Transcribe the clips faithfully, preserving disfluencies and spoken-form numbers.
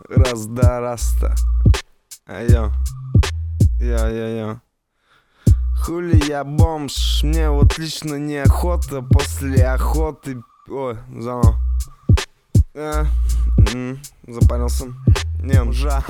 Раз да раста. Айо. Йо-йо-йо. Хули я бомж, мне вот лично неохота после охоты. Ой, заново. А, м-м, запарился. Не, ну жа.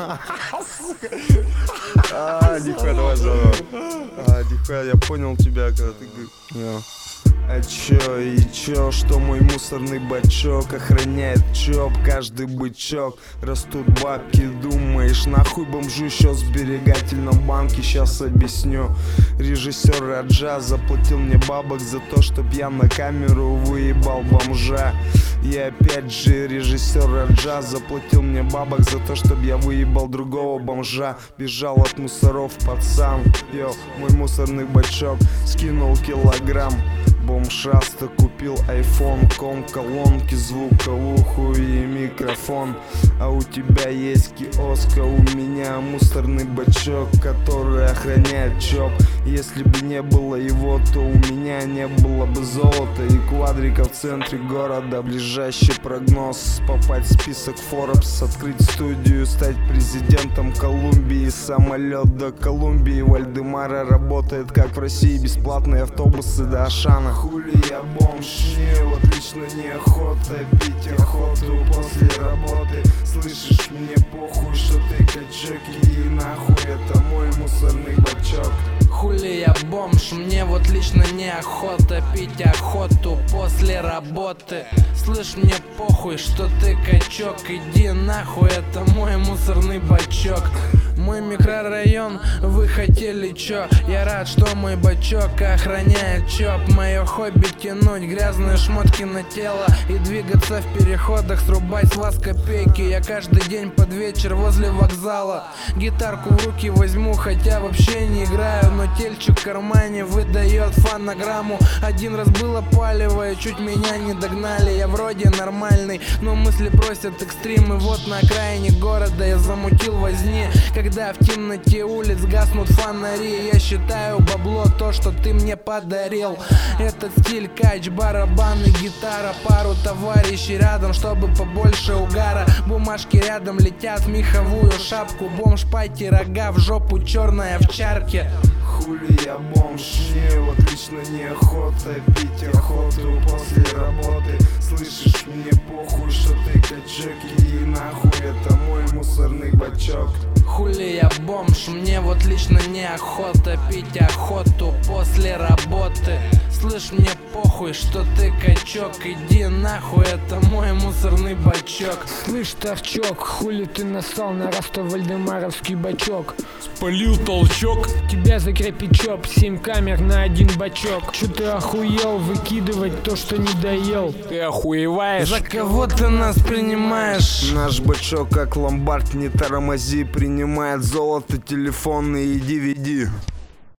А, нихуя, давай заново. А, нихуя, я понял тебя, когда ты говоришь. А чё и чё, что мой мусорный бачок охраняет чоп, каждый бычок. Растут бабки, думаешь, нахуй бомжу еще в сберегательном банке. Сейчас объясню. Режиссер Раджа заплатил мне бабок за то, чтоб я на камеру выебал бомжа. И опять же режиссер Раджа заплатил мне бабок за то, чтоб я выебал другого бомжа. Бежал от мусоров пацан, йо, мой мусорный бачок скинул килограмм. Бомшаста купил айфон, ком, колонки, звуковуху и микрофон. А у тебя есть киоска, у меня мусорный бачок, который охраняет чоп. Если бы не было его, то у меня не было бы золота и квадрика в центре города. Ближайший прогноз: попасть в список Forbes, открыть студию, стать президентом Колумбии. Самолет до Колумбии, Вальдемара работает как в России, бесплатные автобусы до Ашана. Хули я бомж, мне вот лично неохота пить охоту после работы. Слышишь, мне похуй, что ты качок, и нахуй это мой мусорный бачок. Хули я бомж, мне вот лично неохота пить охоту после работы. Слышь, мне похуй, что ты качок, иди нахуй, это мой мусорный бачок. Мой микрорайон, вы хотели чё? Я рад, что мой бачок охраняет чоп. Мое хобби тянуть грязные шмотки на тело и двигаться в переходах, срубать с вас копейки. Я каждый день под вечер возле вокзала гитарку в руки возьму, хотя вообще не играю, но тельчик в кармане выдает фонограмму. Один раз было палево и чуть меня не догнали. Я вроде нормальный, но мысли просят экстрим. И вот на окраине города я замутил возни, когда в темноте улиц гаснут фонари. Я считаю бабло то, что ты мне подарил. Этот стиль кач, барабаны, гитара, пару товарищей рядом, чтобы побольше угара. Бумажки рядом летят в меховую шапку. Бомж пати, рога в жопу, черная в чарке. Хули я бомж, мне вот лично неохота пить охоту после работы. Слышишь, мне похуй, что ты качок, и нахуй это мой мусорный бачок. Хули я бомж, мне вот лично неохота пить охоту после работы. Слышь, мне похуй, что ты качок, иди нахуй, это мой мусорный бачок. Слышь, торчок, хули ты нассал на Расто-Вальдемаровский бачок? Спалил толчок. Тебя закрепит чоп, семь камер на один бачок. Чё ты охуел выкидывать то, что не доел? Ты охуеваешь? За кого ты нас принимаешь? Наш бачок как ломбард, не тормози, принимает золото, телефоны и ди ви ди.